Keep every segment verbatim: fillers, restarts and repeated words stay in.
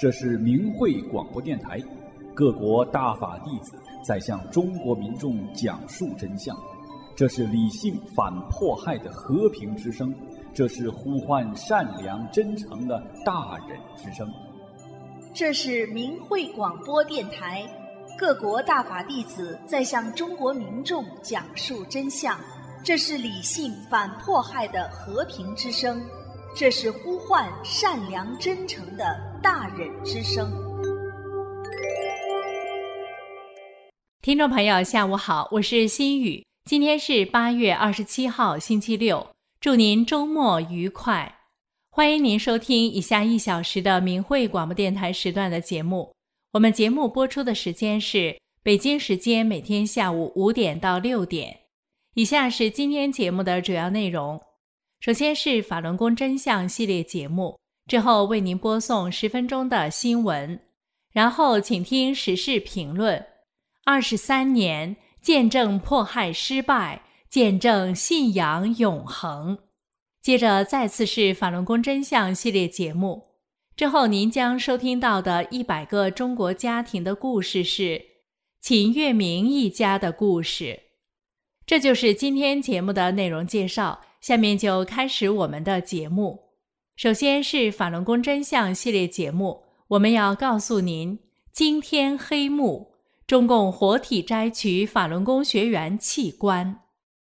这是明慧广播电台，各国大法弟子在向中国民众讲述真相。这是理性反迫害的和平之声，这是呼唤善良真诚的大忍之声。 这是明慧广播电台，各国大法弟子在向中国民众讲述真相。这是理性反迫害的和平之声，这是呼唤善良真诚的大忍之声。 听众朋友下午好，我是心雨，今天是八月二十七号星期六，祝您周末愉快。欢迎您收听以下一小时的明慧广播电台时段的节目。我们节目播出的时间是北京时间每天下午五点到六点。以下是今天节目的主要内容。首先是法轮功真相系列节目，之后为您播送十分钟的新闻，然后请听时事评论。二十三年，见证迫害失败，见证信仰永恒。接着再次是法轮功真相系列节目，之后您将收听到的一百个中国家庭的故事是秦月明一家的故事。这就是今天节目的内容介绍，下面就开始我们的节目。首先是法轮功真相系列节目，我们要告诉您惊天黑幕，中共活体摘取法轮功学员器官。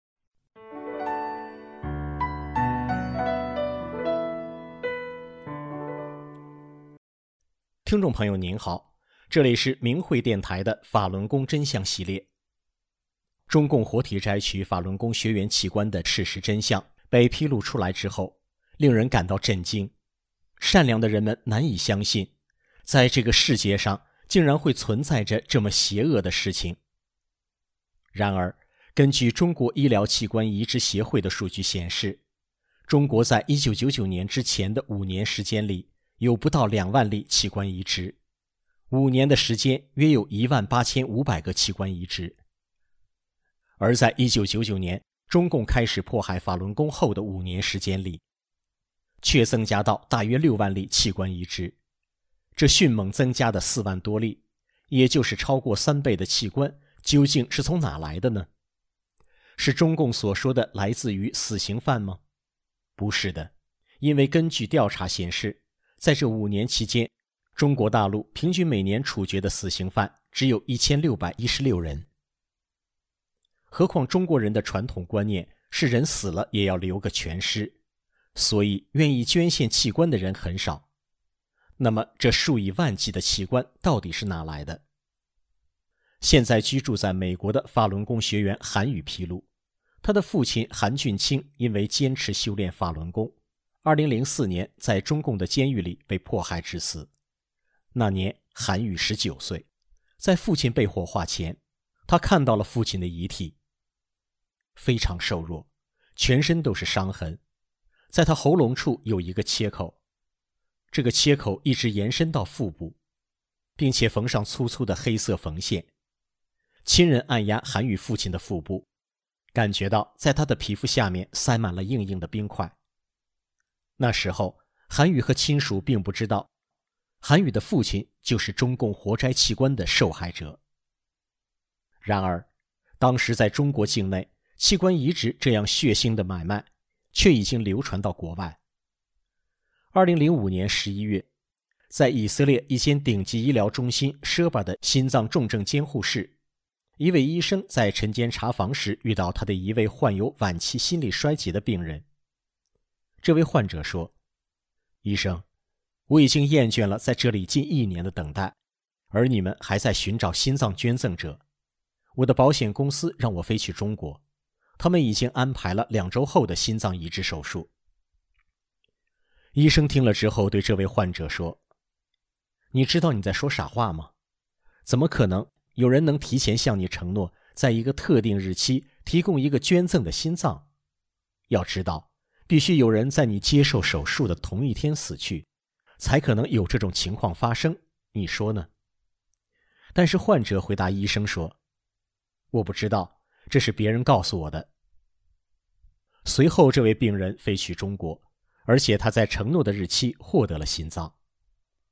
听众朋友您好，这里是明慧电台的法轮功真相系列。中共活体摘取法轮功学员器官的事实真相被披露出来之后，令人感到震惊。善良的人们难以相信，在这个世界上竟然会存在着这么邪恶的事情。然而，根据中国医疗器官移植协会的数据显示，中国在一九九九年之前的五年时间里，有不到两万例器官移植，五年的时间约有一万八千五百个器官移植。而在一九九九年中共开始迫害法轮功后的五年时间里，却增加到大约六万例器官移植，这迅猛增加的四万多例，也就是超过三倍的器官，究竟是从哪来的呢？是中共所说的来自于死刑犯吗？不是的，因为根据调查显示，在这五年期间，中国大陆平均每年处决的死刑犯只有一千六百一十六人。何况中国人的传统观念是人死了也要留个全尸，所以愿意捐献器官的人很少。那么这数以万计的器官到底是哪来的？现在居住在美国的法轮功学员韩宇披露，他的父亲韩俊清因为坚持修炼法轮功，二零零四年在中共的监狱里被迫害致死。那年韩宇十九岁，在父亲被火化前，他看到了父亲的遗体，非常瘦弱，全身都是伤痕，在他喉咙处有一个切口，这个切口一直延伸到腹部，并且缝上粗粗的黑色缝线。亲人按压韩宇父亲的腹部，感觉到在他的皮肤下面塞满了硬硬的冰块。那时候韩宇和亲属并不知道，韩宇的父亲就是中共活摘器官的受害者。然而当时在中国境内，器官移植这样血腥的买卖却已经流传到国外。二零零五年十一月，在以色列一间顶级医疗中心舍巴的心脏重症监护室，一位医生在晨间查房时遇到他的一位患有晚期心力衰竭的病人。这位患者说，医生，我已经厌倦了在这里近一年的等待，而你们还在寻找心脏捐赠者。我的保险公司让我飞去中国，他们已经安排了两周后的心脏移植手术。医生听了之后对这位患者说，你知道你在说傻话吗？怎么可能有人能提前向你承诺，在一个特定日期提供一个捐赠的心脏？要知道，必须有人在你接受手术的同一天死去，才可能有这种情况发生，你说呢？但是患者回答医生说，我不知道，这是别人告诉我的。随后这位病人飞去中国，而且他在承诺的日期获得了心脏。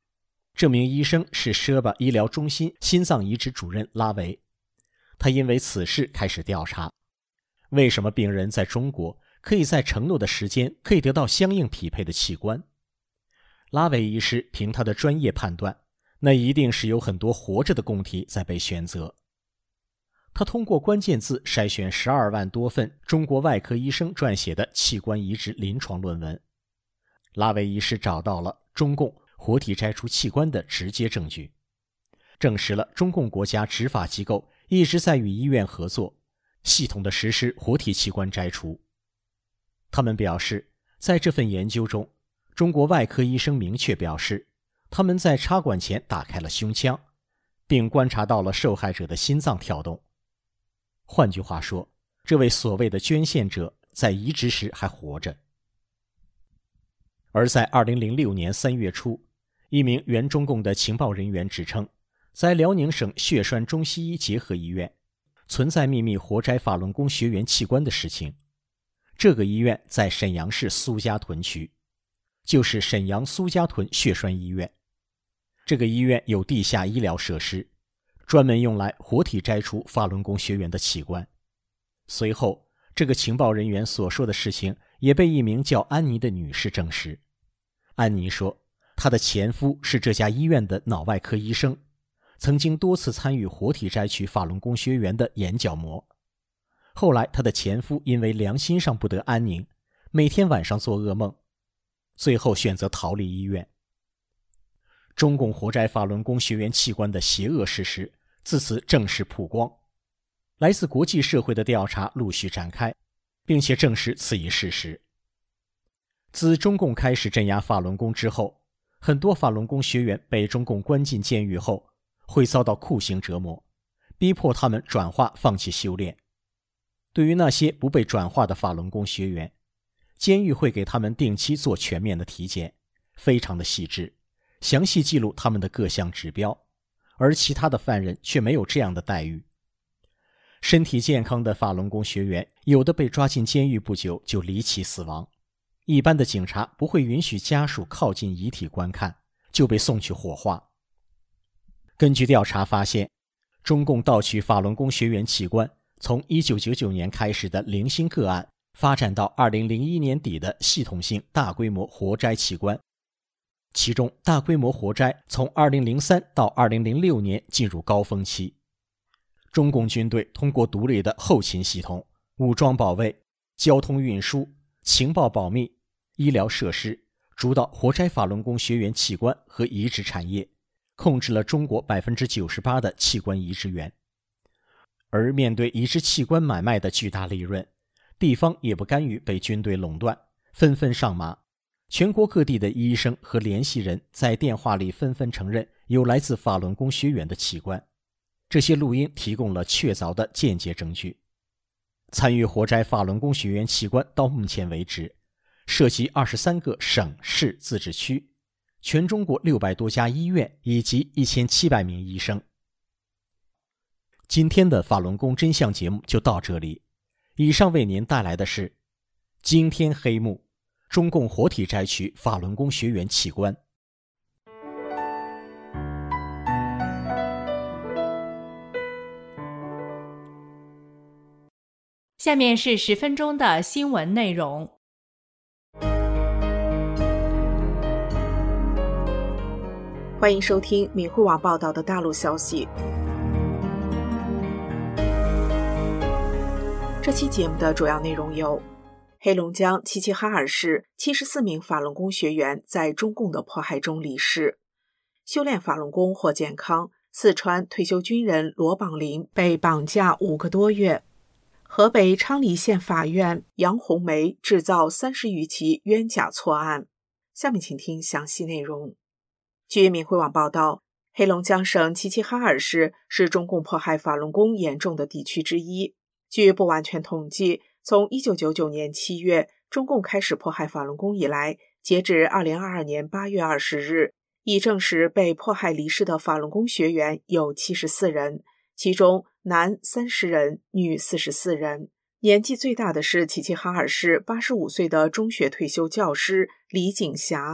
这名医生是舍巴医疗中心心脏移植主任拉维，他因为此事开始调查，为什么病人在中国可以在承诺的时间可以得到相应匹配的器官。拉维医师凭他的专业判断，那一定是有很多活着的供体在被选择。他通过关键字筛选十二万多份中国外科医生撰写的器官移植临床论文，拉维医师找到了中共活体摘除器官的直接证据，证实了中共国家执法机构一直在与医院合作，系统地实施活体器官摘除。他们表示，在这份研究中，中国外科医生明确表示，他们在插管前打开了胸腔，并观察到了受害者的心脏跳动。换句话说，这位所谓的捐献者在移植时还活着。而在二零零六年三月初，一名原中共的情报人员指称，在辽宁省血栓中西医结合医院存在秘密活摘法轮功学员器官的事情。这个医院在沈阳市苏家屯区，就是沈阳苏家屯血栓医院。这个医院有地下医疗设施，专门用来活体摘除法轮功学员的器官。随后，这个情报人员所说的事情也被一名叫安妮的女士证实。安妮说，她的前夫是这家医院的脑外科医生，曾经多次参与活体摘取法轮功学员的眼角膜。后来她的前夫因为良心上不得安宁，每天晚上做噩梦，最后选择逃离医院。中共活摘法轮功学员器官的邪恶事实自此正式曝光，来自国际社会的调查陆续展开，并且证实此一事实。自中共开始镇压法轮功之后，很多法轮功学员被中共关进监狱后，会遭到酷刑折磨，逼迫他们转化放弃修炼。对于那些不被转化的法轮功学员，监狱会给他们定期做全面的体检，非常的细致，详细记录他们的各项指标，而其他的犯人却没有这样的待遇。身体健康的法轮功学员，有的被抓进监狱不久就离奇死亡，一般的警察不会允许家属靠近遗体观看，就被送去火化。根据调查发现，中共盗取法轮功学员器官从一九九九年开始的零星个案，发展到二零零一年底的系统性大规模活摘器官。其中大规模活摘从二零零三到二零零六年进入高峰期。中共军队通过独立的后勤系统、武装保卫、交通运输、情报保密、医疗设施，主导活摘法轮功学员器官和移植产业，控制了中国 百分之九十八 的器官移植源。而面对移植器官买卖的巨大利润，地方也不甘于被军队垄断，纷纷上马。全国各地的医生和联系人在电话里纷纷承认有来自法轮功学员的器官，这些录音提供了确凿的间接证据。参与活摘法轮功学员器官到目前为止，涉及二十三个省市自治区，全中国六百多家医院以及一千七百名医生。今天的法轮功真相节目就到这里，以上为您带来的是惊天黑幕，中共活体摘取法轮功学员器官。 下面是十分钟的新闻内容。 欢迎收听明慧网报道的大陆消息。这期节目的主要内容有：黑龙江齐齐哈尔市七十四名法轮功学员在中共的迫害中离世；修炼法轮功获健康；四川退休军人罗榜林被绑架五个多月；河北昌黎县法院杨红梅制造三十余起冤假错案。下面请听详细内容。据明慧网报道，黑龙江省齐齐哈尔市是中共迫害法轮功严重的地区之一。据不完全统计，从一九九九年七月中共开始迫害法轮功以来，截至二零二二年八月二十日，已证实被迫害离世的法轮功学员有七十四人，其中男三十人，女四十四人。年纪最大的是齐齐哈尔市八十五岁的中学退休教师李景霞。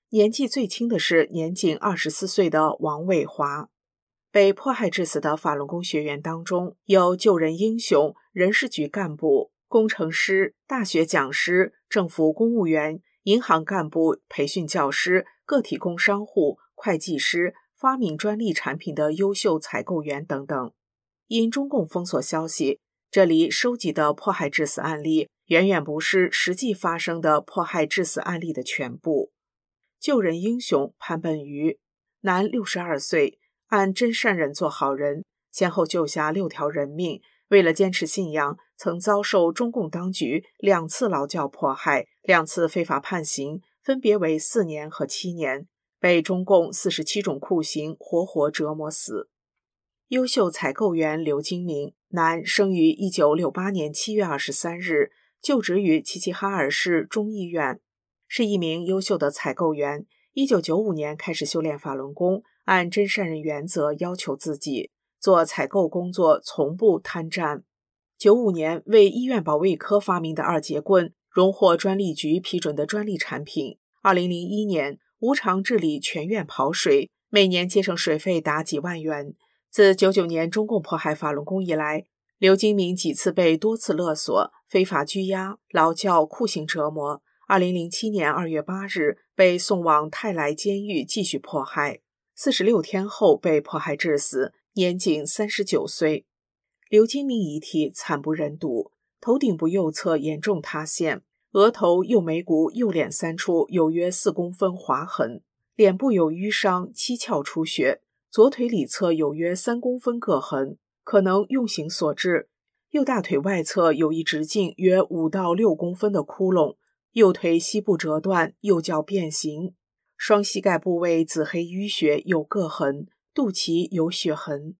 年纪最轻的是年仅二十四岁的王伟华。被迫害致死的法轮功学员当中，有救人英雄、人事局干部、工程师、大学讲师、政府公务员、银行干部、培训教师、个体工商户、会计师、发明专利产品的优秀采购员等等。因中共封锁消息，这里收集的迫害致死案例远远不是实际发生的迫害致死案例的全部。救人英雄潘本余，男，六十二岁，按真善人做好人，先后救下六条人命，为了坚持信仰，曾遭受中共当局两次劳教迫害，两次非法判刑，分别为四年和七年，被中共四十七种酷刑活活折磨死。优秀采购员刘金明，男，生于一九六八年七月二十三日，就职于齐齐哈尔市中医院，是一名优秀的采购员。一九九五年开始修炼法轮功，按真善人原则要求自己，做采购工作从不贪占。九五年为医院保卫科发明的二节棍荣获专利局批准的专利产品。二零零一年无偿治理全院跑水，每年节省水费达几万元。自九九年中共迫害法轮功以来，刘金明几次被多次勒索、非法拘押、劳教、酷刑折磨。二零零七年二月八日被送往泰来监狱继续迫害，四十六天后被迫害致死，年仅三十九岁。刘金明遗体惨不忍睹，头顶部右侧严重塌陷，额头、右眉骨、右脸三处有约四公分划痕，脸部有淤伤、七窍出血，左腿里侧有约三公分各痕，可能用刑所致。右大腿外侧有一直径约五到六公分的窟窿，右腿膝部折断，右脚变形，双膝盖部位紫黑淤血有各痕，肚脐有血痕。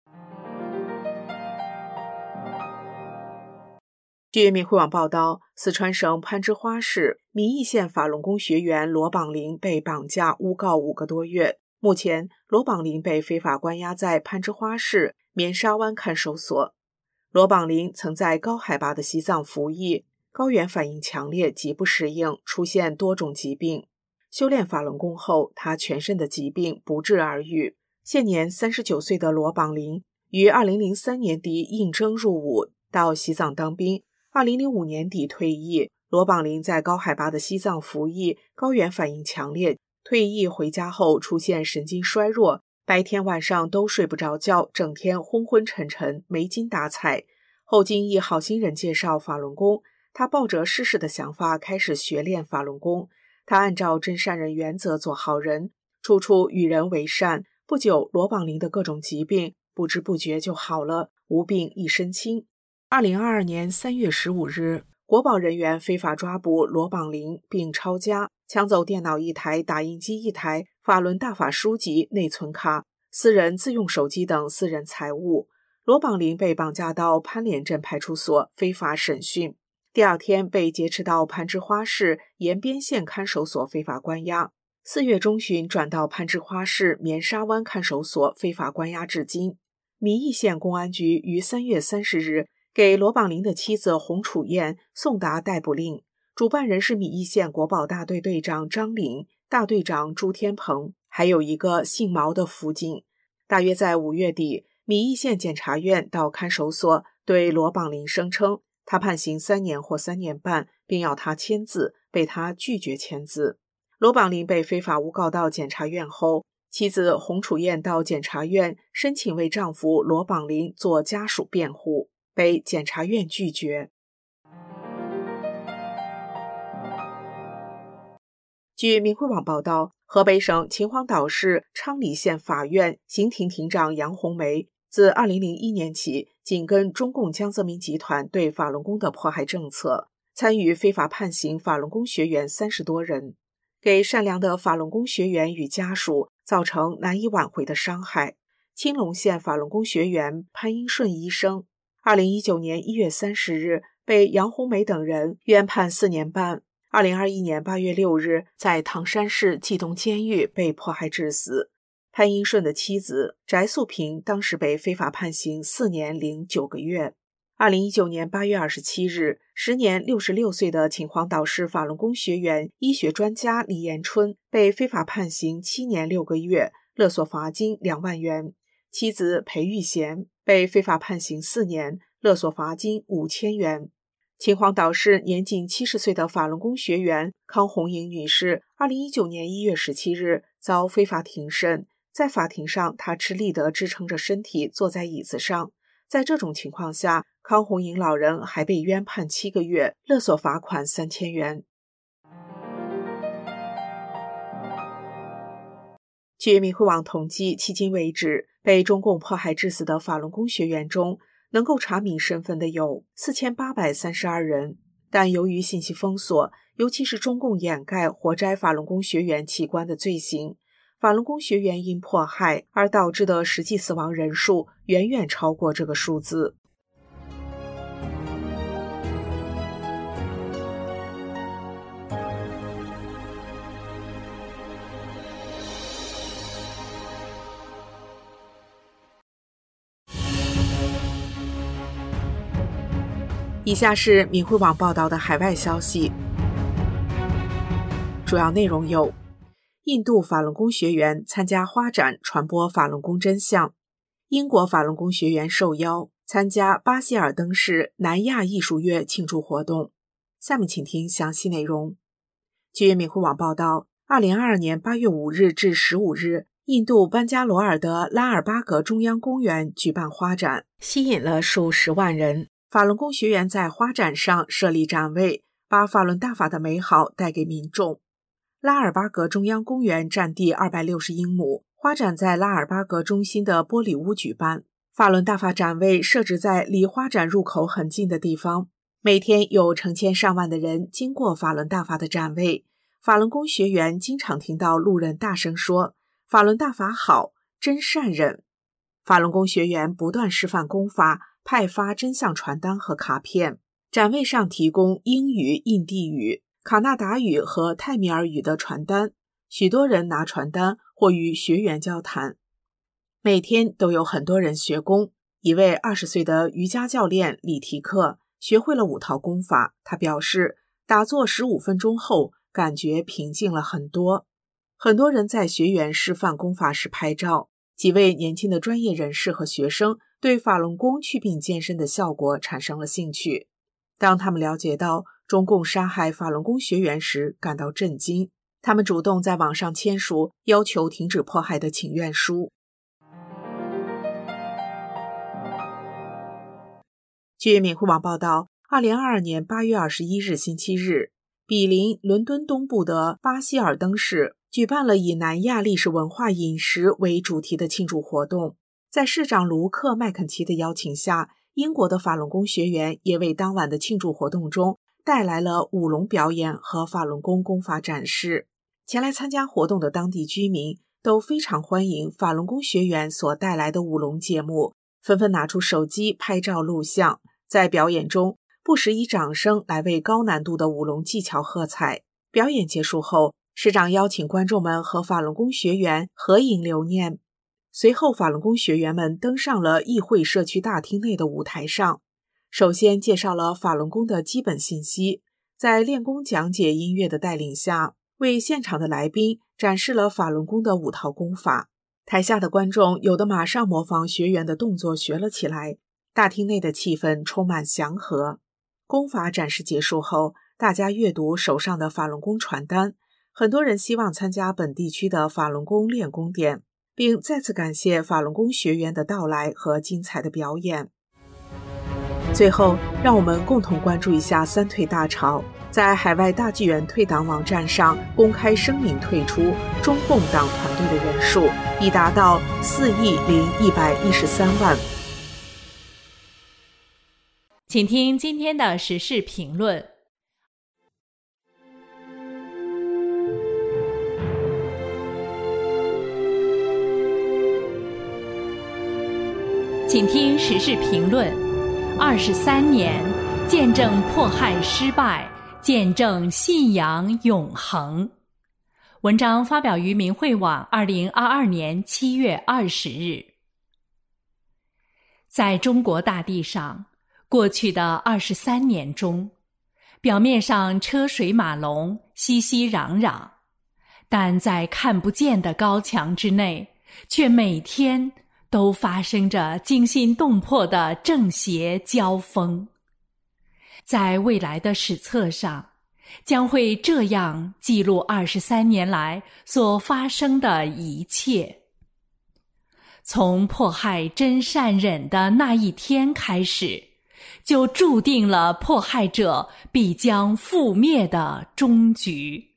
据民汇网报道，四川省攀枝花市弥义县法轮功学员罗榜林被绑架诬告五个多月，目前罗榜林被非法关押在攀枝花市棉沙湾看守所。罗榜林曾在高海拔的西藏服役，高原反应强烈，极不适应，出现多种疾病。修炼法轮功后，他全身的疾病不治而愈。现年三十九岁的罗榜林于二零零三年底应征入伍，到西藏当兵。二零零五年底退役。罗榜林在高海拔的西藏服役，高原反应强烈，退役回家后出现神经衰弱，白天晚上都睡不着觉，整天昏昏沉沉，没精打采。后经一好心人介绍法轮功，他抱着试试的想法开始学练法轮功。他按照真善人原则做好人，处处与人为善。不久，罗榜林的各种疾病不知不觉就好了，无病一身轻。二零二二年三月十五日，国保人员非法抓捕罗榜林并抄家，抢走电脑一台、打印机一台、法轮大法书籍、内存卡、私人自用手机等私人财物。罗榜林被绑架到潘连镇派出所非法审讯，第二天被劫持到攀枝花市延边县看守所非法关押，四月中旬转到攀枝花市棉沙湾看守所非法关押至今。弥义县公安局于三月三十日给罗榜林的妻子洪楚燕送达逮捕令，主办人是弥义县国保大队队长张林、大队长朱天鹏，还有一个姓毛的辅警。大约在五月底，弥义县检察院到看守所对罗榜林声称他判刑三年或三年半，并要他签字，被他拒绝签字。罗榜林被非法诬告到检察院后，妻子洪楚燕到检察院申请为丈夫罗榜林做家属辩护，被检察院拒绝。据民汇网报道，河北省秦皇岛市昌黎县法院刑庭庭长杨红梅自二零零一年起，紧跟中共江泽民集团对法轮功的迫害政策，参与非法判刑法轮功学员三十多人，给善良的法轮功学员与家属造成难以挽回的伤害。青龙县法轮功学员潘英顺医生二零一九年一月三十日被杨红梅等人冤判四年半，二零二一年八月六日在唐山市冀东监狱被迫害致死。潘英顺的妻子翟素萍当时被非法判刑四年零九个月。 二零一九年八月二十七日，时年六十六岁的秦皇岛市法轮功学员、医学专家李延春被非法判刑七年六个月，勒索罚金两万元；妻子裴玉贤被非法判刑四年，勒索罚金五千元。秦皇岛市年仅七十岁的法轮功学员康红莹女士，二零一九年一月十七日遭非法庭审，在法庭上，她吃力地支撑着身体坐在椅子上。在这种情况下，康红莹老人还被冤判七个月，勒索罚款三千元。据民汇网统计，迄今为止，被中共迫害致死的法轮功学员中，能够查明身份的有四千八百三十二人，但由于信息封锁，尤其是中共掩盖活摘法轮功学员器官的罪行，法轮功学员因迫害而导致的实际死亡人数远远超过这个数字。以下是民汇网报道的海外消息，主要内容有：印度法轮功学员参加花展传播法轮功真相；英国法轮功学员受邀参加巴希尔登市南亚艺术月庆祝活动。下面请听详细内容。据民汇网报道，二零二二年八月五日至十五日，印度班加罗尔的拉尔巴格中央公园举办花展，吸引了数十万人。法轮功学员在花展上设立展位，把法轮大法的美好带给民众。拉尔巴格中央公园占地二百六十英亩，花展在拉尔巴格中心的玻璃屋举办。法轮大法展位设置在离花展入口很近的地方，每天有成千上万的人经过法轮大法的展位。法轮功学员经常听到路人大声说：“法轮大法好，真善忍。”法轮功学员不断示范功法，派发真相传单和卡片，展位上提供英语、印地语、卡纳达语和泰米尔语的传单，许多人拿传单或与学员交谈。每天都有很多人学功。一位二十岁的瑜伽教练李提克学会了五套功法，他表示，打坐十五分钟后，感觉平静了很多。很多人在学员示范功法时拍照，几位年轻的专业人士和学生对法轮功祛病健身的效果产生了兴趣。当他们了解到中共杀害法轮功学员时，感到震惊。他们主动在网上签署要求停止迫害的请愿书。据民汇网报道，二零二二年八月二十一日星期日，比邻伦敦东部的巴希尔登市举办了以南亚历史文化饮食为主题的庆祝活动。在市长卢克·麦肯齐的邀请下，英国的法轮功学员也为当晚的庆祝活动中带来了舞龙表演和法轮功功法展示。前来参加活动的当地居民都非常欢迎法轮功学员所带来的舞龙节目，纷纷拿出手机拍照录像，在表演中不时以掌声来为高难度的舞龙技巧喝彩。表演结束后，市长邀请观众们和法轮功学员合影留念。随后，法轮功学员们登上了议会社区大厅内的舞台上，首先介绍了法轮功的基本信息，在练功讲解音乐的带领下，为现场的来宾展示了法轮功的五套功法。台下的观众有的马上模仿学员的动作学了起来，大厅内的气氛充满祥和。功法展示结束后，大家阅读手上的法轮功传单，很多人希望参加本地区的法轮功练功点，并再次感谢法轮功学员的到来和精彩的表演。最后，让我们共同关注一下三退大潮。在海外大纪元退党网站上公开声明退出中共党团队的人数已达到四亿零一百一十三万。 请听今天的时事评论。请听时事评论。二十三年，见证迫害失败，见证信仰永恒。文章发表于民汇网二零二二年七月二十日。在中国大地上， 过去的二十三年中，表面上车水马龙，熙熙攘攘，但在看不见的高墙之内，却每天都发生着惊心动魄的正邪交锋。在未来的史册上，将会这样记录二十三年来所发生的一切。从迫害真善忍的那一天开始，就注定了迫害者必将覆灭的终局。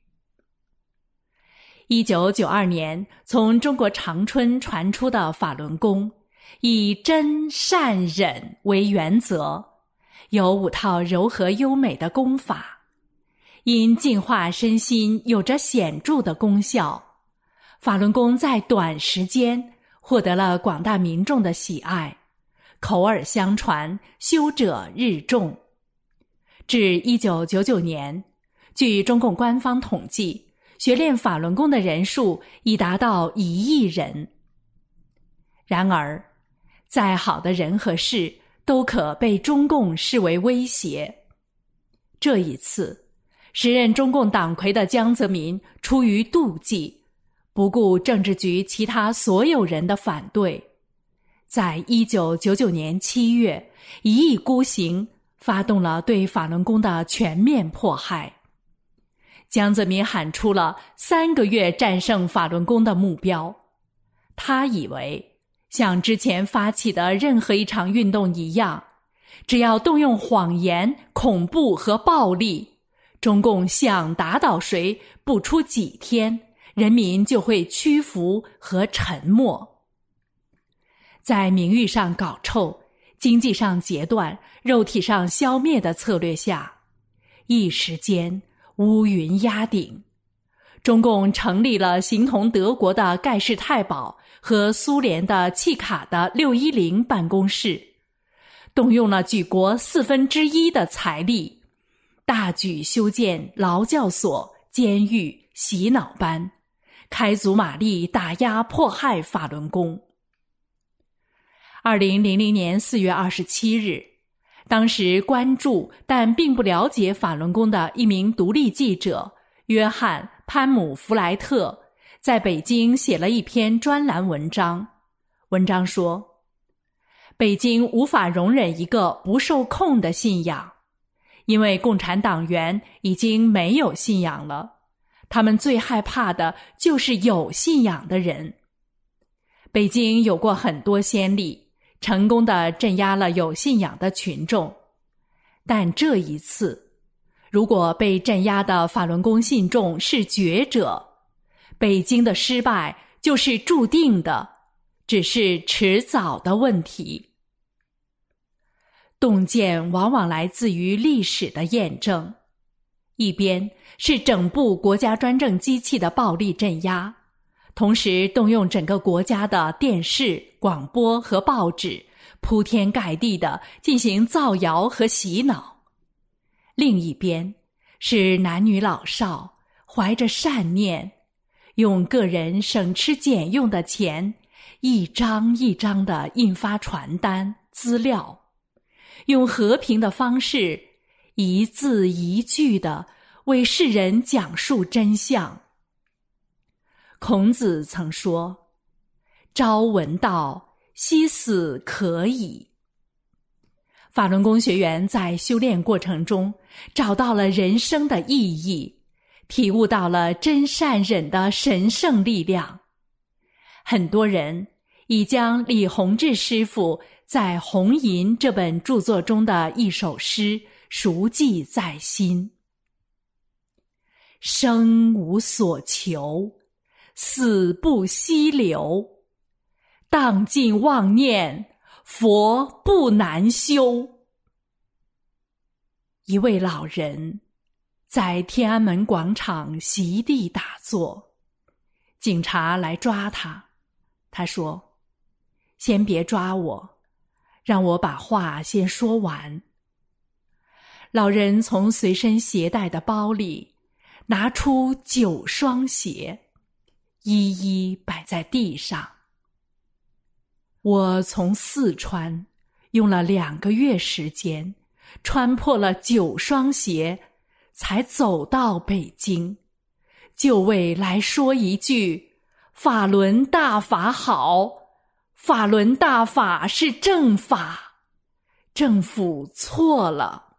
一九九二年，从中国长春传出的法轮功，以真善忍为原则，有五套柔和优美的功法，因净化身心有着显著的功效，法轮功在短时间获得了广大民众的喜爱，口耳相传，修者日众。至一九九九年，据中共官方统计，学练法轮功的人数已达到一亿人。然而，再好的人和事都可被中共视为威胁。这一次，时任中共党魁的江泽民出于妒忌，不顾政治局其他所有人的反对，在一九九九年七月一意孤行，发动了对法轮功的全面迫害。江泽民喊出了三个月战胜法轮功的目标。他以为像之前发起的任何一场运动一样，只要动用谎言、恐怖和暴力，中共想打倒谁，不出几天，人民就会屈服和沉默。在名誉上搞臭，经济上截断，肉体上消灭的策略下，一时间乌云压顶，中共成立了形同德国的盖世太保和苏联的契卡的六一零办公室，动用了举国四分之一的财力，大举修建劳教所、监狱、洗脑班，开足马力打压迫害法轮功。二零零零年四月二十七日，当时关注但并不了解法轮功的一名独立记者约翰·潘姆弗莱特在北京写了一篇专栏文章。文章说，北京无法容忍一个不受控的信仰，因为共产党员已经没有信仰了，他们最害怕的就是有信仰的人。北京有过很多先例，成功地镇压了有信仰的群众，但这一次，如果被镇压的法轮功信众是觉者，北京的失败就是注定的，只是迟早的问题。洞见往往来自于历史的验证，一边是整部国家专政机器的暴力镇压，同时动用整个国家的电视、广播和报纸，铺天盖地地进行造谣和洗脑；另一边是男女老少怀着善念，用个人省吃俭用的钱，一张一张地印发传单、资料，用和平的方式，一字一句地为世人讲述真相。孔子曾说，朝闻道，夕死可矣。法轮功学员在修炼过程中找到了人生的意义，体悟到了真善忍的神圣力量。很多人已将李洪志师傅在《红银》这本著作中的一首诗熟记在心：生无所求，死不息留，荡尽妄念，佛不难修。一位老人在天安门广场席地打坐，警察来抓他，他说，先别抓我，让我把话先说完。老人从随身携带的包里拿出九双鞋，一一摆在地上。我从四川用了两个月时间，穿破了九双鞋，才走到北京，就为来说一句：法轮大法好，法轮大法是正法，政府错了。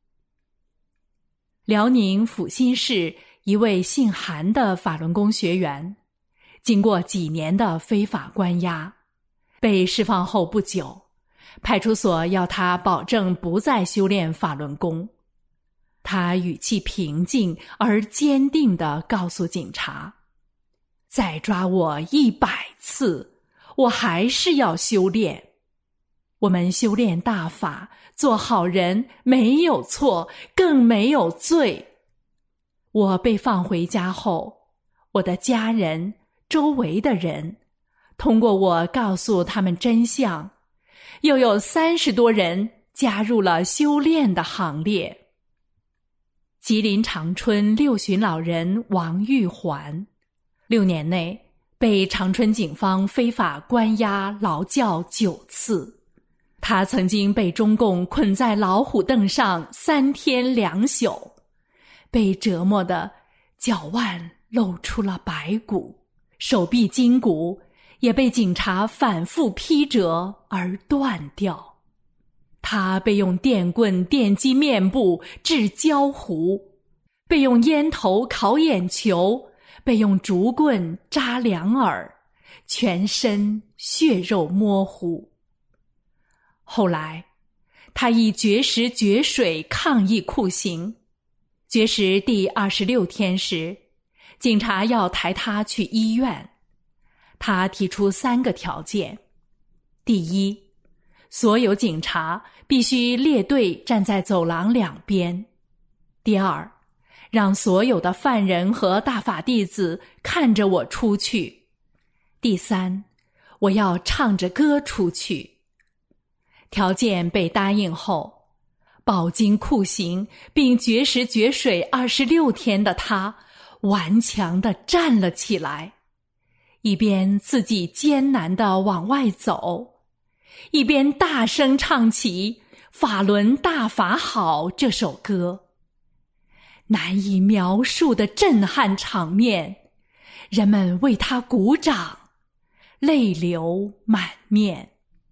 辽宁阜新市一位姓韩的法轮功学员，经过几年的非法关押，被释放后不久，派出所要他保证不再修炼法轮功。他语气平静而坚定地告诉警察：再抓我一百次，我还是要修炼。我们修炼大法，做好人没有错，更没有罪。我被放回家后，我的家人、周围的人，通过我告诉他们真相，又有三十多人加入了修炼的行列。吉林长春六旬老人王玉环，六年内被长春警方非法关押劳教九次。他曾经被中共困在老虎凳上三天两宿，被折磨得脚腕露出了白骨，手臂筋骨也被警察反复劈折而断掉。他被用电棍电击面部致焦糊，被用烟头烤眼球，被用竹棍扎两耳，全身血肉模糊。后来他以绝食绝水抗议酷刑，绝食第二十六天时，警察要抬他去医院。他提出三个条件：第一，所有警察必须列队站在走廊两边；第二，让所有的犯人和大法弟子看着我出去；第三，我要唱着歌出去。条件被答应后，饱经酷刑并绝食绝水二十六天的他顽强地站了起来，一边自己艰难地往外走，一边大声唱起《法轮大法好》这首歌。难以描述的震撼场面，人们为他鼓掌，泪流满面。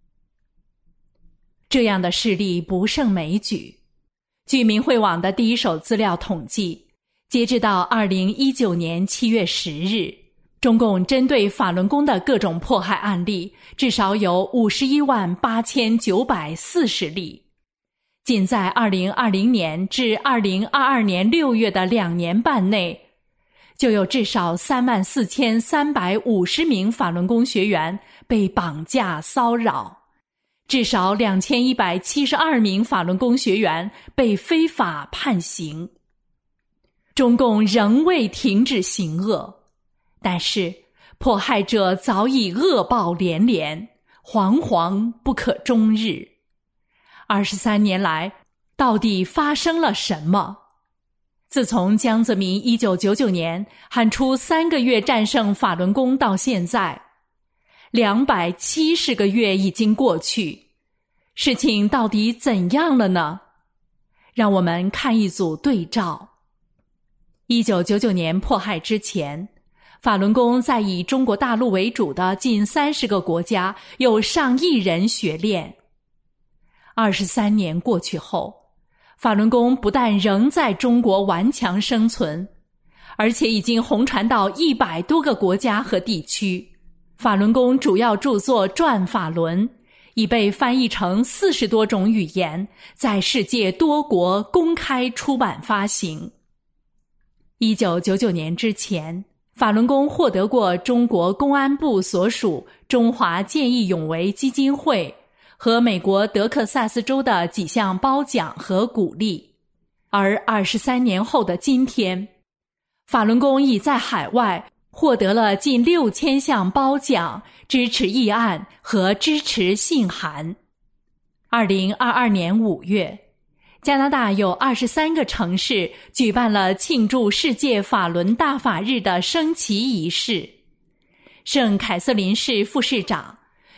这样的事例不胜枚举。据明慧网的第一手资料统计，截至到二零一九年七月十日，中共针对法轮功的各种迫害案例至少有五十一万八千九百四十例。仅在二零二零年至二零二二年六月的两年半内，就有至少三万四千三百五十名法轮功学员被绑架骚扰，至少两千一百七十二名法轮功学员被非法判刑。中共仍未停止行恶，但是迫害者早已恶报连连，惶惶不可终日。二十三年来，到底发生了什么？自从江泽民一九九九年喊出三个月战胜法轮功到现在，两百七十个月已经过去，事情到底怎样了呢？让我们看一组对照。一九九九年迫害之前，法轮功在以中国大陆为主的近三十个国家有上亿人学练。二十三年过去后，法轮功不但仍在中国顽强生存，而且已经红传到一百多个国家和地区。法轮功主要著作《转法轮》已被翻译成四十多种语言，在世界多国公开出版发行。一九九九年之前，法轮功获得过中国公安部所属中华见义勇为基金会和美国德克萨斯州的几项褒奖和鼓励。而二十三年后的今天，法轮功已在海外获得了近六千项褒奖、支持议案和支持信函。二零二二年五月，加拿大有二十三个城市举办了庆祝世界法轮大法日的升旗仪式。圣凯瑟琳市副市长、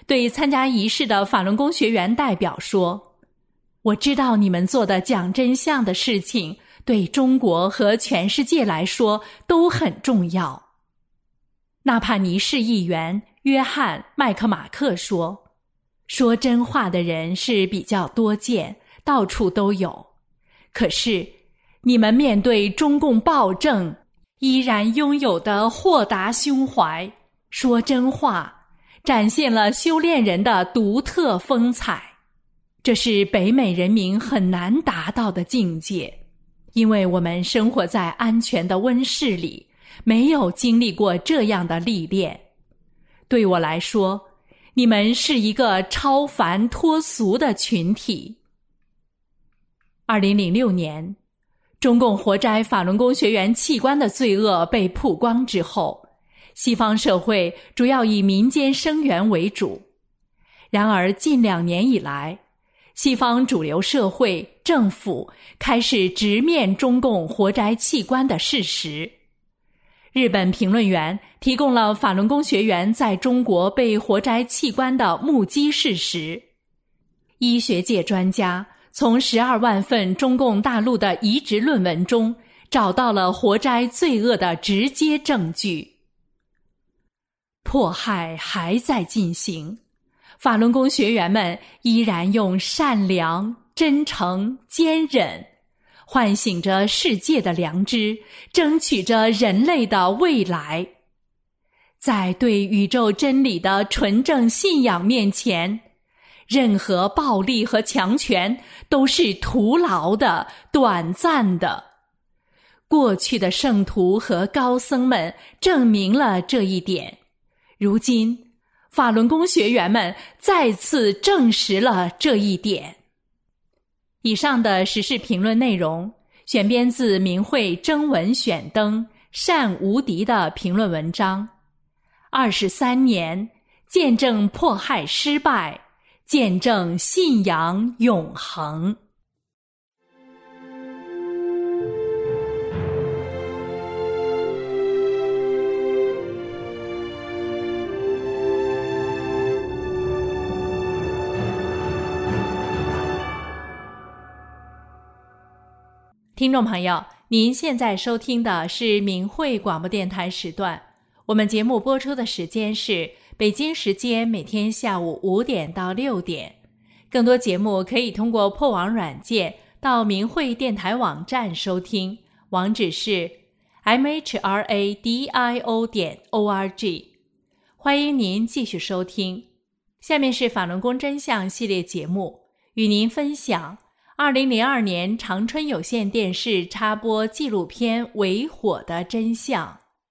对参加仪式的法轮功学员代表说：我知道你们做的讲真相的事情对中国和全世界来说都很重要。纳帕尼市议员约翰·麦克马克说：说真话的人是比较多见，到处都有，可是你们面对中共暴政依然拥有的豁达胸怀，说真话，展现了修炼人的独特风采。这是北美人民很难达到的境界，因为我们生活在安全的温室里，没有经历过这样的历练。对我来说，你们是一个超凡脱俗的群体。二零零六年，中共活摘法轮功学员器官的罪恶被曝光之后，西方社会主要以民间声援为主。然而近两年以来，西方主流社会、政府开始直面中共活摘器官的事实。日本评论员提供了法轮功学员在中国被活摘器官的目击事实。医学界专家从十二万份中共大陆的移植论文中找到了活摘罪恶的直接证据。迫害还在进行，法轮功学员们依然用善良、真诚、坚忍唤醒着世界的良知，争取着人类的未来。在对宇宙真理的纯正信仰面前，任何暴力和强权都是徒劳的、短暂的。过去的圣徒和高僧们证明了这一点，如今法轮功学员们再次证实了这一点。以上的时事评论内容选编自明慧征文选登单无敌的评论文章。二十三年，见证迫害失败，见证信仰永恒。听众朋友，您现在收听的是明慧广播电台时段，我们节目播出的时间是北京时间每天下午五点到六点。更多节目可以通过破网软件到明慧电台网站收听，网址是 m h r a d i o 点 o r g。 欢迎您继续收听。下面是法轮功真相系列节目，与您分享二零零二年长春有线电视插播纪录片《为火的真相》。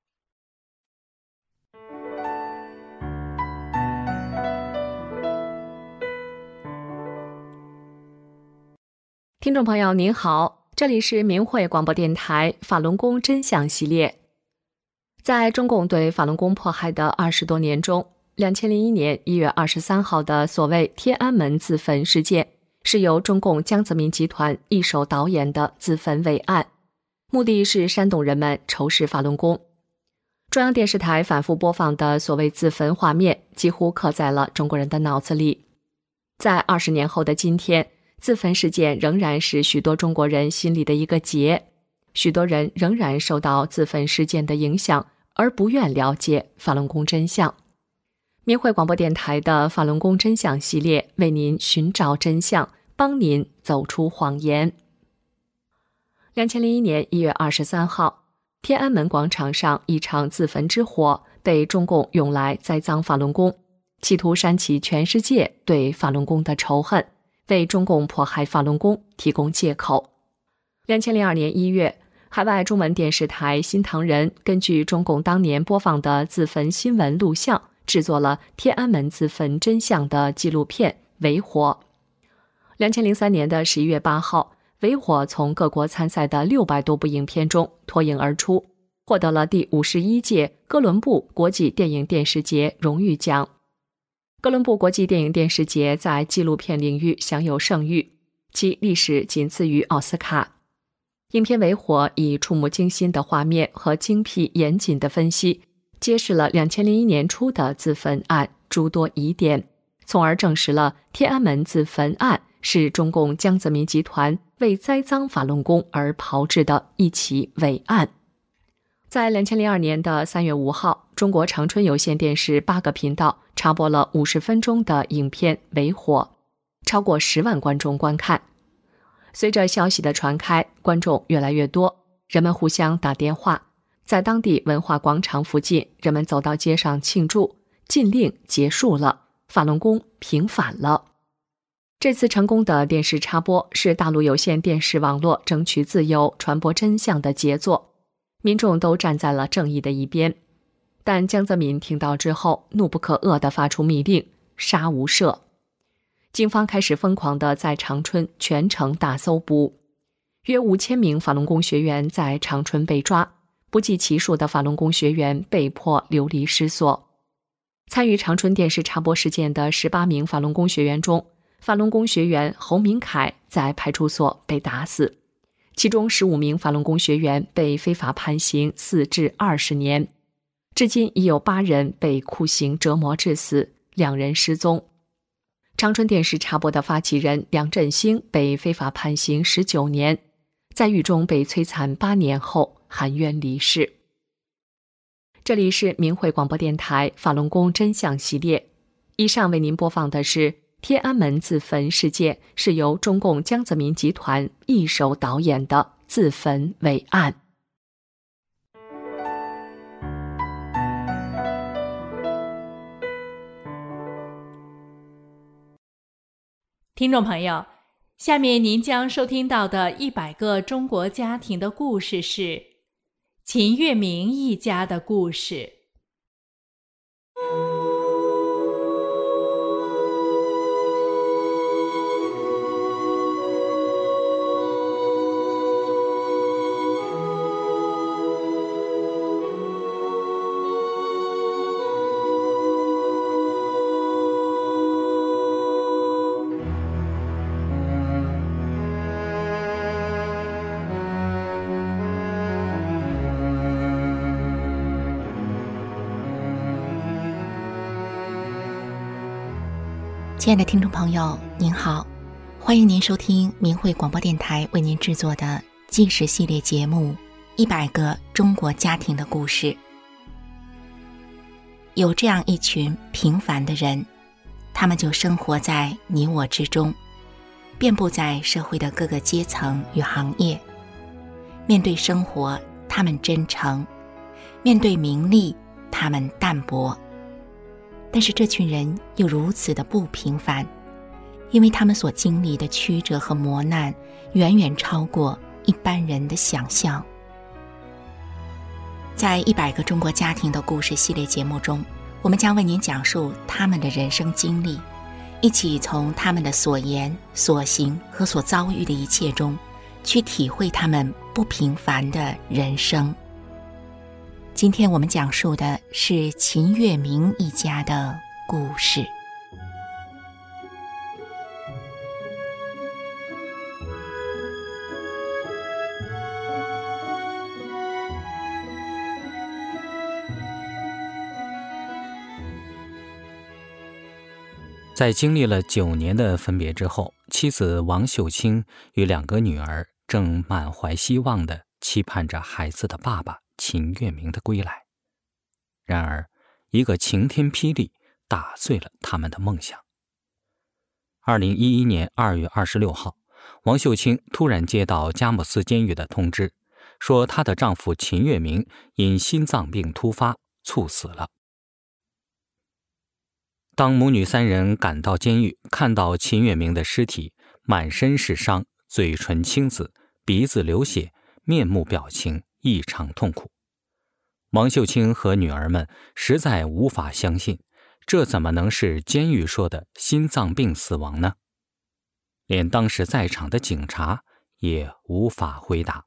听众朋友您好，这里是明慧广播电台法轮功真相系列。在中共对法轮功迫害的二十多年中，两千零一年一月二十三号的所谓天安门自焚事件是由中共江泽民集团一手导演的自焚伪案，目的是煽动人们仇视法轮功。中央电视台反复播放的所谓自焚画面几乎刻在了中国人的脑子里。在二十年后的今天，自焚事件仍然是许多中国人心里的一个结，许多人仍然受到自焚事件的影响，而不愿了解法轮功真相。明慧广播电台的法轮功真相系列为您寻找真相，帮您走出谎言。两千零一年一月二十三号，天安门广场上一场自焚之火被中共用来栽赃法轮功，企图煽起全世界对法轮功的仇恨，为中共迫害法轮功提供借口。两千零二年一月，海外中文电视台新唐人根据中共当年播放的自焚新闻录像，制作了天安门自焚真相的纪录片《为火》。两千零三年的十一月八号，《为火》从各国参赛的六百多部影片中脱颖而出，获得了第五十一届哥伦布国际电影电视节荣誉奖。哥伦布国际电影电视节在纪录片领域享有盛誉，其历史仅次于奥斯卡。影片《为火》以触目惊心的画面和精辟严谨的分析，揭示了两千零一年初的自焚案诸多疑点， 从而证实了天安门自焚案是中共江泽民集团为栽赃法轮功而炮制的一起伪案。在二零零二年的三月五号，中国长春有线电视八个频道插播了五十分钟的影片《伪火》，超过十万观众观看。随着消息的传开，观众越来越多，人们互相打电话，在当地文化广场附近，人们走到街上庆祝，禁令结束了，法轮功平反了。这次成功的电视插播是大陆有线电视网络争取自由、传播真相的杰作，民众都站在了正义的一边。但江泽民听到之后，怒不可遏地发出密令，杀无赦。警方开始疯狂地在长春全城大搜捕，约五千名法轮功学员在长春被抓，不计其数的法轮功学员被迫流离失所。参与长春电视插播事件的十八名法轮功学员中，法轮功学员侯明凯在派出所被打死，其中十五名法轮功学员被非法判刑四至二十年，至今已有八人被酷刑折磨致死，两人失踪。长春电视插播的发起人梁振兴被非法判刑十九年，在狱中被摧残八年后含冤离世。这里是明慧广播电台法轮功真相系列，以上为您播放的是天安门自焚事件是由中共江泽民集团一手导演的自焚伪案。 听众朋友，下面您将收听到的一百个中国家庭的故事是秦月明一家的故事。 亲爱的听众朋友，您好，欢迎您收听明慧广播电台为您制作的纪实系列节目《一百个中国家庭的故事》。有这样一群平凡的人，他们就生活在你我之中，遍布在社会的各个阶层与行业。面对生活，他们真诚；面对名利，他们淡泊。但是这群人又如此的不平凡，因为他们所经历的曲折和磨难远远超过一般人的想象。在一百个中国家庭的故事系列节目中，我们将为您讲述他们的人生经历，一起从他们的所言所行和所遭遇的一切中去体会他们不平凡的人生。今天我们讲述的是秦月明一家的故事。 在经历了九年的分别之后，妻子王秀清与两个女儿正满怀希望地期盼着孩子的爸爸秦月明的归来。然而，一个晴天霹雳打碎了他们的梦想。二零一一年二月二十六号，王秀清突然接到佳木斯监狱的通知，说她的丈夫秦月明因心脏病突发猝死了。当母女三人赶到监狱，看到秦月明的尸体，满身是伤，嘴唇青紫，鼻子流血，面目表情异常痛苦。王秀清和女儿们实在无法相信，这怎么能是监狱说的心脏病死亡呢？连当时在场的警察也无法回答。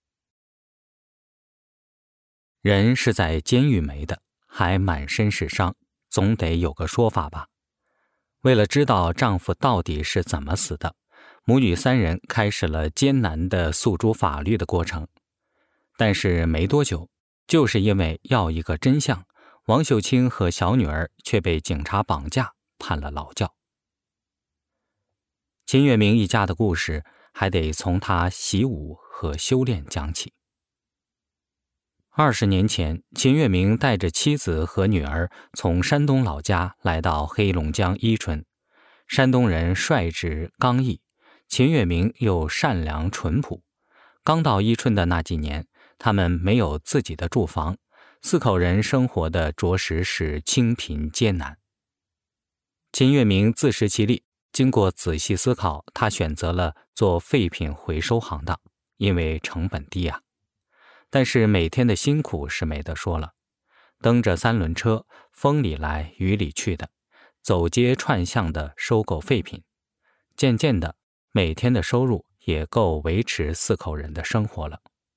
人是在监狱没的，还满身是伤，总得有个说法吧。为了知道丈夫到底是怎么死的，母女三人开始了艰难的诉诸法律的过程。但是没多久，就是因为要一个真相，王秀清和小女儿却被警察绑架， 判了劳教。秦月明一家的故事还得从他习武和修炼讲起。二十年前，秦月明带着妻子和女儿从山东老家来到黑龙江伊春。山东人率直刚毅，秦月明又善良淳朴。刚到伊春的那几年，他们没有自己的住房，四口人生活的着实是清贫艰难。秦月明自食其力，经过仔细思考，他选择了做废品回收行当，因为成本低啊。但是每天的辛苦是没得说了，蹬着三轮车，风里来雨里去的，走街串巷的收购废品。渐渐的，每天的收入也够维持四口人的生活了。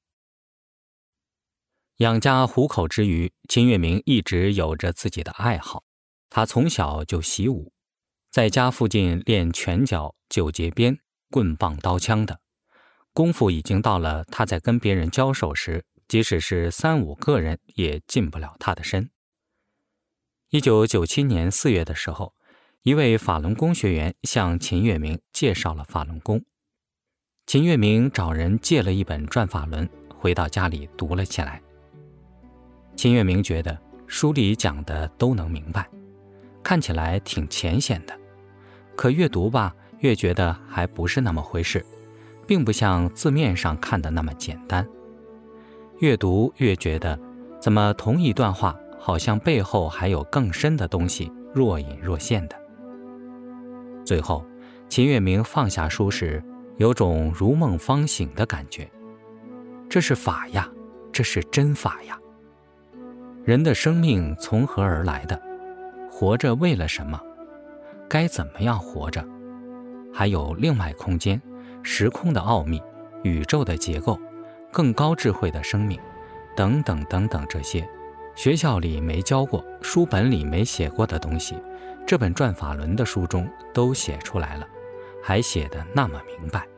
养家糊口之余，秦月明一直有着自己的爱好。他从小就习武，在家附近练拳脚、九节鞭、棍棒、刀枪的功夫，已经到了他在跟别人交手时，即使是三五个人也进不了他的身。一九九七年四月的时候，一位法轮功学员向秦月明介绍了法轮功。秦月明找人借了一本《转法轮》，回到家里读了起来。秦月明觉得书里讲的都能明白，看起来挺浅显的，可越读吧，越觉得还不是那么回事，并不像字面上看的那么简单。越读越觉得，怎么同一段话好像背后还有更深的东西，若隐若现的。最后，秦月明放下书时，有种如梦方醒的感觉。这是法呀，这是真法呀。人的生命从何而来的？活着为了什么？该怎么样活着？还有另外空间、时空的奥秘、宇宙的结构、更高智慧的生命，等等等等，这些学校里没教过，书本里没写过的东西，这本《转法轮》的书中都写出来了，还写得那么明白。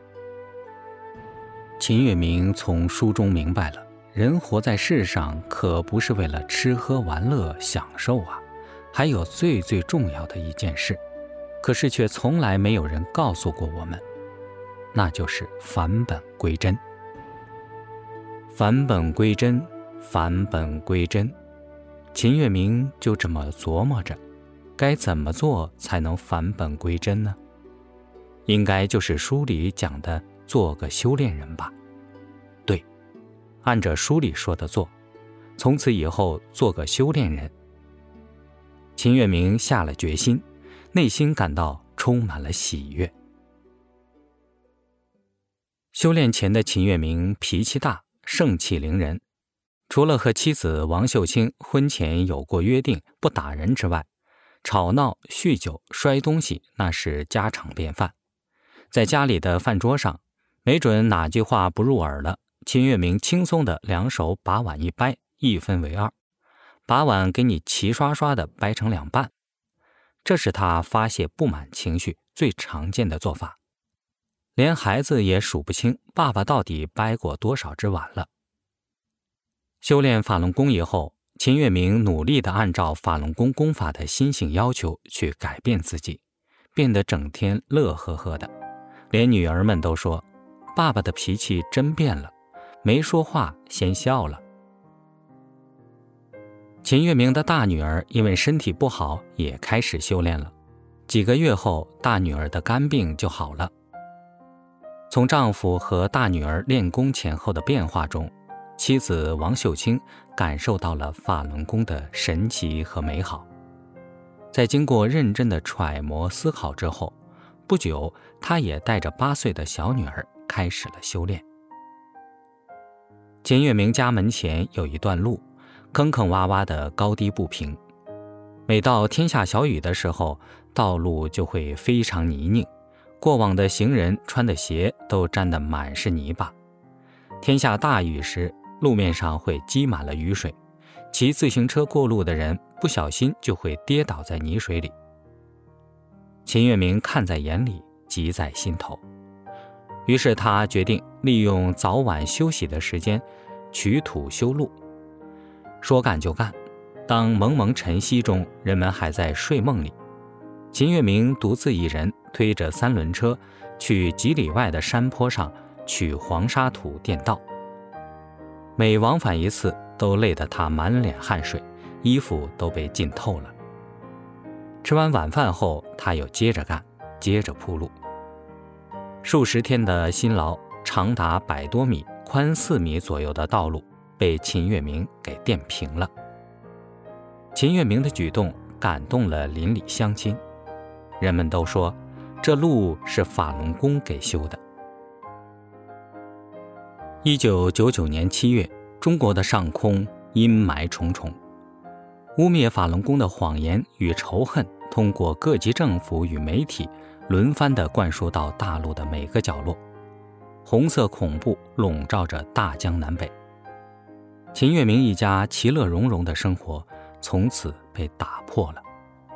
秦月明从书中明白了，人活在世上可不是为了吃喝玩乐享受啊，还有最最重要的一件事，可是却从来没有人告诉过我们，那就是返本归真。返本归真，返本归真。秦月明就这么琢磨着，该怎么做才能返本归真呢？应该就是书里讲的做个修炼人吧。对，按着书里说的做，从此以后做个修炼人。秦月明下了决心，内心感到充满了喜悦。修炼前的秦月明脾气大，盛气凌人，除了和妻子王秀清婚前有过约定不打人之外，吵闹、酗酒、摔东西那是家常便饭。在家里的饭桌上，没准哪句话不入耳了，秦月明轻松的两手把碗一掰，一分为二，把碗给你齐刷刷的掰成两半。这是他发泄不满情绪最常见的做法。连孩子也数不清爸爸到底掰过多少只碗了。修炼法轮功以后，秦月明努力地按照法轮功功法的心性要求去改变自己，变得整天乐呵呵的。连女儿们都说，爸爸的脾气真变了，没说话先笑了。秦月明的大女儿因为身体不好，也开始修炼了。几个月后，大女儿的肝病就好了。从丈夫和大女儿练功前后的变化中，妻子王秀清感受到了法轮功的神奇和美好。在经过认真的揣摩思考之后，不久，她也带着八岁的小女儿开始了修炼。秦月明家门前有一段路，坑坑洼洼的高低不平，每到天下小雨的时候，道路就会非常泥泞，过往的行人穿的鞋都沾得满是泥巴。天下大雨时，路面上会积满了雨水，骑自行车过路的人不小心就会跌倒在泥水里。秦月明看在眼里，急在心头，于是他决定利用早晚休息的时间取土修路。说干就干，当蒙蒙晨曦中人们还在睡梦里， 秦月明独自一人推着三轮车去几里外的山坡上取黄沙土垫道，每往返一次都累得他满脸汗水，衣服都被浸透了。吃完晚饭后，他又接着干，接着铺路。数十天的辛劳，长达百多米、宽四米左右的道路被秦月明给垫平了。秦月明的举动感动了邻里乡亲，人们都说这路是法轮功给修的。一九九九年七月，中国的上空阴霾重重，污蔑法轮功的谎言与仇恨通过各级政府与媒体轮番地灌输到大陆的每个角落，红色恐怖笼罩着大江南北。秦月明一家其乐融融的生活从此被打破了。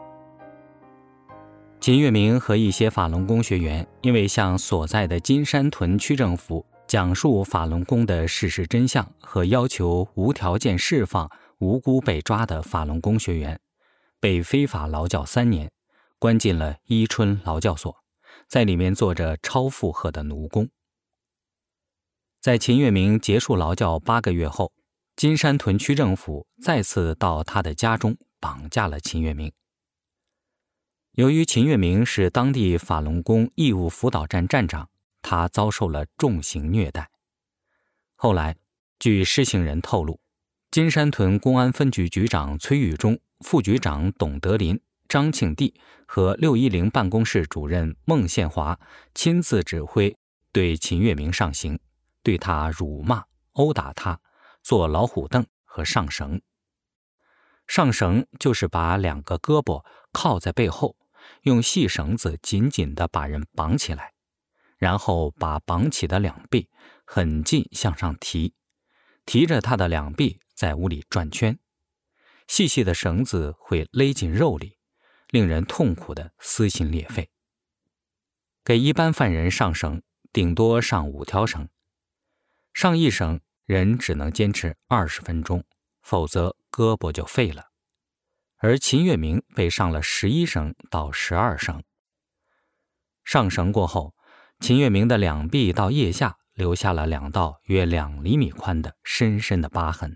秦月明和一些法轮功学员因为向所在的金山屯区政府讲述法轮功的事实真相和要求无条件释放无辜被抓的法轮功学员，被非法劳教三年，关进了伊春劳教所，在里面做着超负荷的奴工。在秦月明结束劳教八个月后，金山屯区政府再次到他的家中绑架了秦月明。由于秦月明是当地法轮功义务辅导站站长，他遭受了重刑虐待。后来，据施行人透露，金山屯公安分局局长崔玉忠、副局长董德林、张庆娣和六一零办公室主任孟宪华亲自指挥对秦月明上刑，对他辱骂、殴打他，做老虎凳和上绳。上绳就是把两个胳膊靠在背后，用细绳子紧紧地把人绑起来，然后把绑起的两臂很近向上提，提着他的两臂在屋里转圈，细细的绳子会勒进肉里，令人痛苦的撕心裂肺。给一般犯人上绳，顶多上五条绳，上一绳人只能坚持二十分钟，否则胳膊就废了。而秦月明被上了十一绳到十二绳。上绳过后，秦月明的两臂到腋下留下了两道约两厘米宽的深深的疤痕。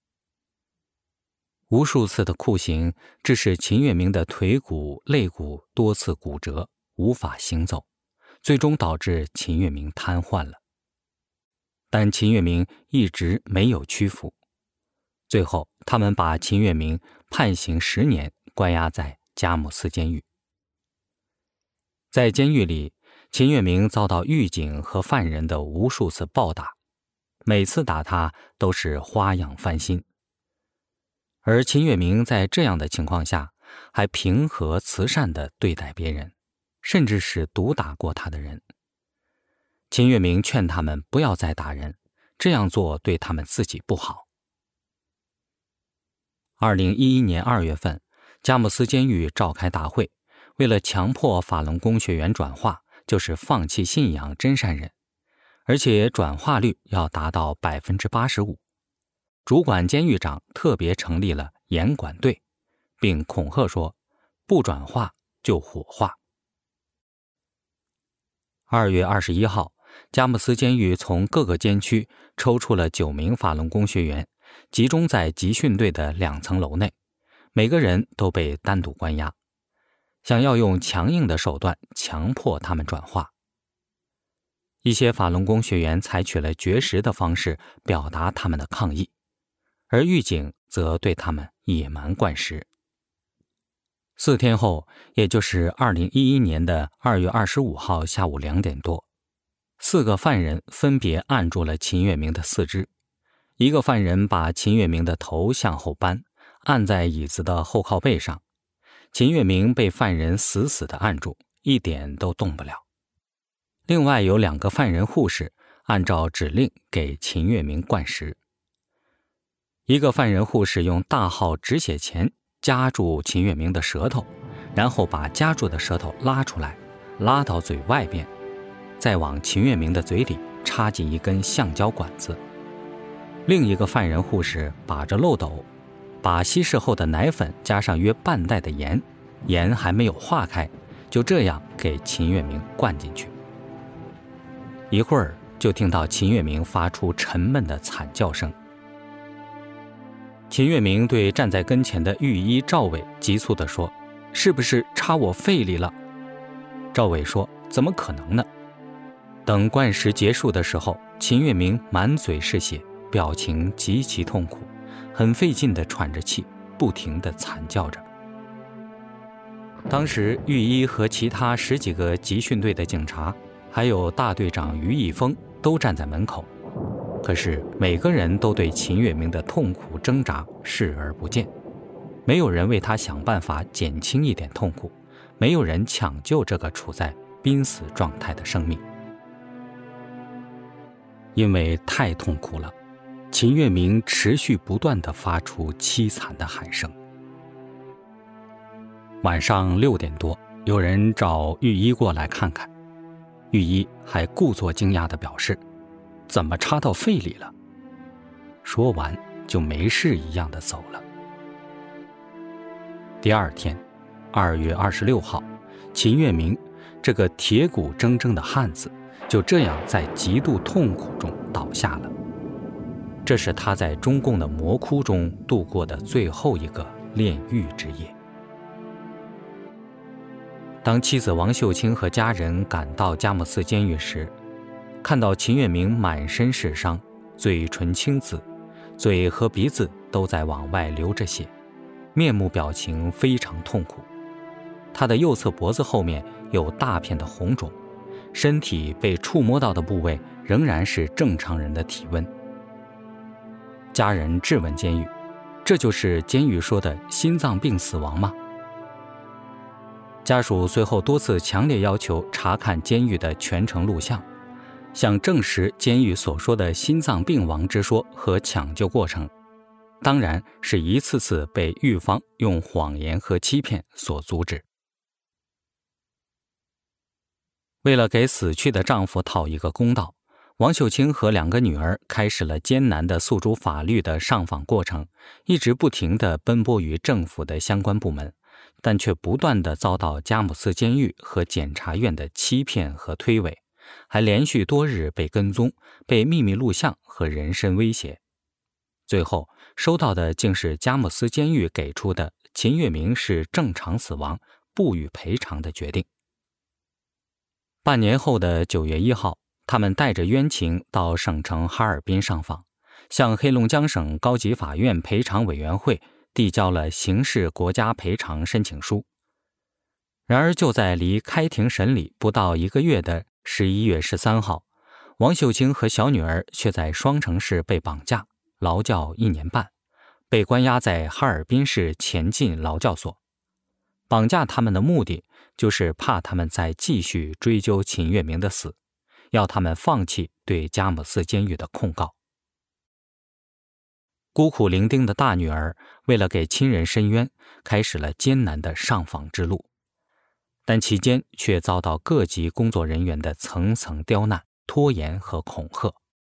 无数次的酷刑致使秦月明的腿骨、肋骨多次骨折，无法行走，最终导致秦月明瘫痪了。但秦月明一直没有屈服。最后，他们把秦月明判刑十年，关押在佳木斯监狱。在监狱里，秦月明遭到狱警和犯人的无数次暴打，每次打他都是花样翻新。而秦月明在这样的情况下，还平和慈善地对待别人，甚至是毒打过他的人。秦月明劝他们不要再打人，这样做对他们自己不好。二零一一年二月份，佳木斯监狱召开大会，为了强迫法轮功学员转化，就是放弃信仰真善忍，而且转化率要达到 百分之八十五。 主管监狱长特别成立了严管队，并恐吓说不转化就火化。二月二十一号，佳木斯监狱从各个监区抽出了九名法轮功学员，集中在集训队的两层楼内，每个人都被单独关押，想要用强硬的手段强迫他们转化。一些法轮功学员采取了绝食的方式表达他们的抗议，而狱警则对他们野蛮灌食。四天后，也就是二零一一年的二月二十五号下午两点多，四个犯人分别按住了秦月明的四肢。一个犯人把秦月明的头向后扳，按在椅子的后靠背上。秦月明被犯人死死地按住，一点都动不了。另外有两个犯人护士按照指令给秦月明灌食。一个犯人护士用大号止血钳夹住秦月明的舌头，然后把夹住的舌头拉出来，拉到嘴外边，再往秦月明的嘴里插进一根橡胶管子。另一个犯人护士把着漏斗，把稀释后的奶粉加上约半袋的盐， 盐还没有化开，就这样给秦月明灌进去。一会儿就听到秦月明发出沉闷的惨叫声。秦月明对站在跟前的御医赵伟急促地说：“是不是插我肺里了？”赵伟说：“怎么可能呢？”等灌食结束的时候，秦月明满嘴是血，表情极其痛苦，很费劲地喘着气，不停地惨叫着。当时御医和其他十几个集训队的警察，还有大队长于一峰都站在门口，可是每个人都对秦月明的痛苦挣扎视而不见，没有人为他想办法减轻一点痛苦，没有人抢救这个处在濒死状态的生命。因为太痛苦了，秦月明持续不断地发出凄惨的喊声。晚上六点多，有人找御医过来看看，御医还故作惊讶地表示：“怎么插到肺里了？”说完就没事一样地走了。第二天，二月二十六号，秦月明这个铁骨铮铮的汉子就这样在极度痛苦中倒下了。这是他在中共的魔窟中度过的最后一个炼狱之夜。当妻子王秀清和家人赶到佳木斯监狱时，看到秦月明满身是伤，嘴唇青紫，嘴和鼻子都在往外流着血，面目表情非常痛苦。他的右侧脖子后面有大片的红肿，身体被触摸到的部位仍然是正常人的体温。家人质问监狱：“这就是监狱说的心脏病死亡吗？”家属随后多次强烈要求查看监狱的全程录像，想证实监狱所说的心脏病亡之说和抢救过程，当然是一次次被狱方用谎言和欺骗所阻止。为了给死去的丈夫讨一个公道，王秀清和两个女儿开始了艰难的诉诸法律的上访过程，一直不停地奔波于政府的相关部门，但却不断地遭到佳木斯监狱和检察院的欺骗和推诿，还连续多日被跟踪，被秘密录像和人身威胁。最后收到的竟是佳木斯监狱给出的秦月明是正常死亡，不予赔偿的决定。半年后的九月一号，他们带着冤情到省城哈尔滨上访，向黑龙江省高级法院赔偿委员会递交了刑事国家赔偿申请书。然而就在离开庭审理不到一个月的十一月十三号，王秀清和小女儿却在双城市被绑架，劳教一年半，被关押在哈尔滨市前进劳教所。绑架他们的目的就是怕他们再继续追究秦月明的死，要他们放弃对佳木斯监狱的控告。孤苦伶仃的大女儿为了给亲人伸冤，开始了艰难的上访之路，但期间却遭到各级工作人员的层层刁难、拖延和恐吓。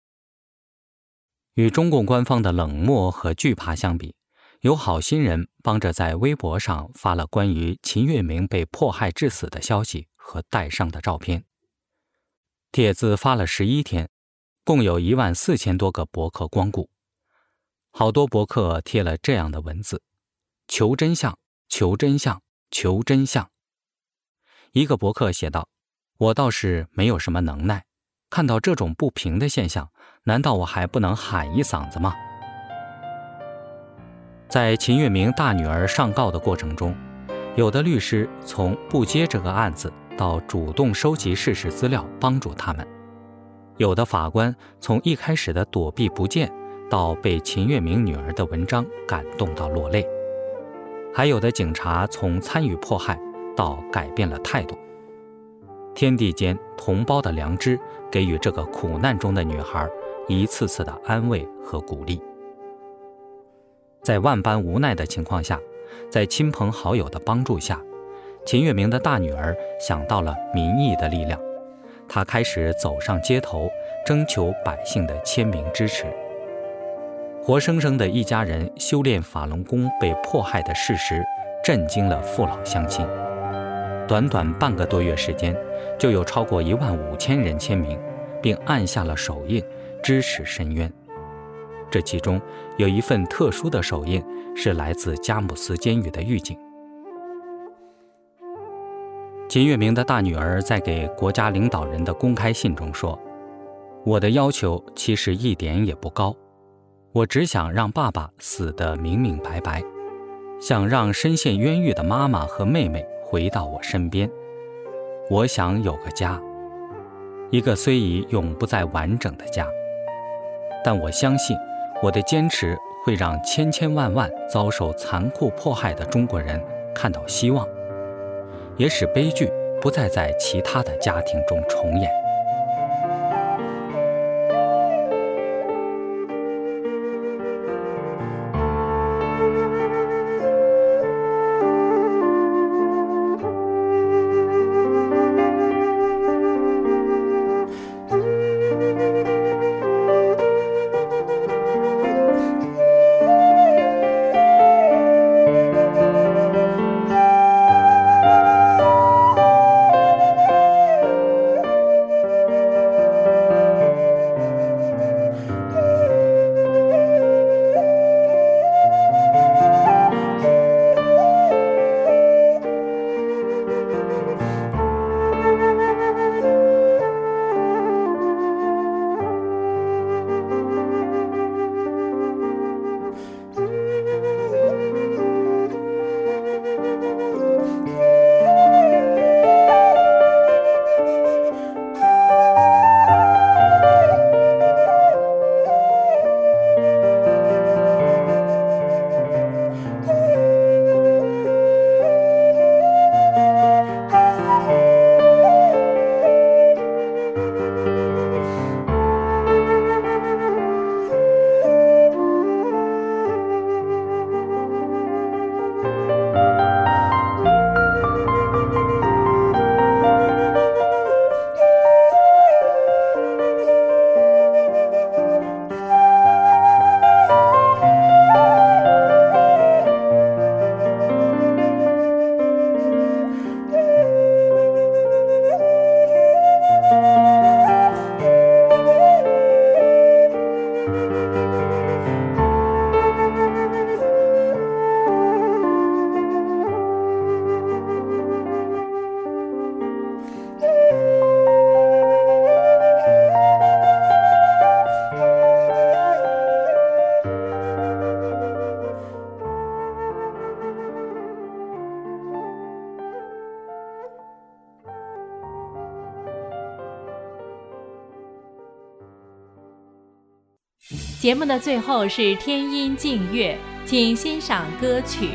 与中共官方的冷漠和惧怕相比，有好心人帮着在微博上发了关于秦月明被迫害致死的消息和带伤的照片。帖子发了十一天，共有一万四千多个博客光顾。好多博客贴了这样的文字：求真相，求真相，求真相。一个博客写道：我倒是没有什么能耐，看到这种不平的现象，难道我还不能喊一嗓子吗？在秦月明大女儿上告的过程中，有的律师从不接这个案子到主动收集事实资料帮助他们，有的法官从一开始的躲避不见到被秦月明女儿的文章感动到落泪，还有的警察从参与迫害到改变了态度。天地间同胞的良知给予这个苦难中的女孩一次次的安慰和鼓励。在万般无奈的情况下，在亲朋好友的帮助下，秦月明的大女儿想到了民意的力量，她开始走上街头，征求百姓的签名支持。活生生的一家人修炼法轮功被迫害的事实震惊了父老乡亲。短短半个多月时间，就有超过一万五千人签名，并按下了手印，支持申冤。这其中有一份特殊的手印，是来自佳木斯监狱的狱警。秦月明的大女儿在给国家领导人的公开信中说：“我的要求其实一点也不高，我只想让爸爸死得明明白白，想让深陷冤狱的妈妈和妹妹回到我身边。我想有个家，一个虽已永不再完整的家。但我相信，我的坚持会让千千万万遭受残酷迫害的中国人看到希望，也使悲剧不再在其他的家庭中重演。” 节目的最后是天音静乐，请欣赏歌曲。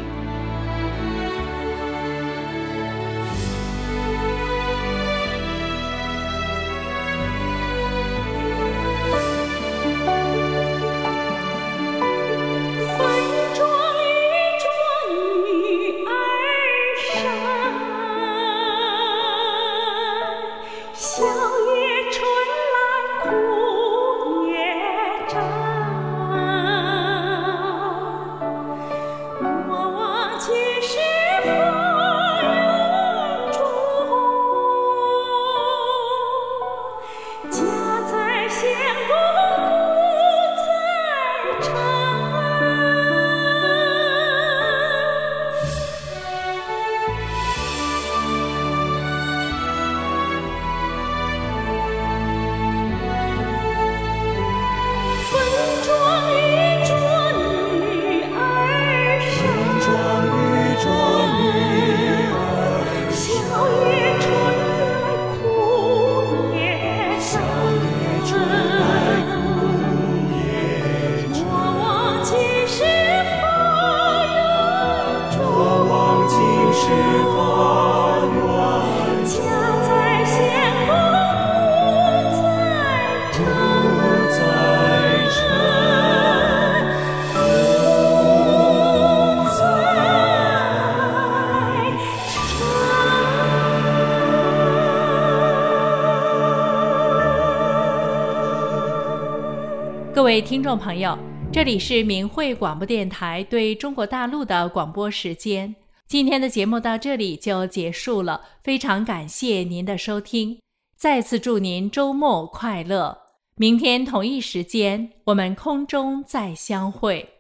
各位听众朋友，这里是明慧广播电台对中国大陆的广播时间， 今天的节目到这里就结束了，非常感谢您的收听，再次祝您周末快乐。明天同一时间，我们空中再相会。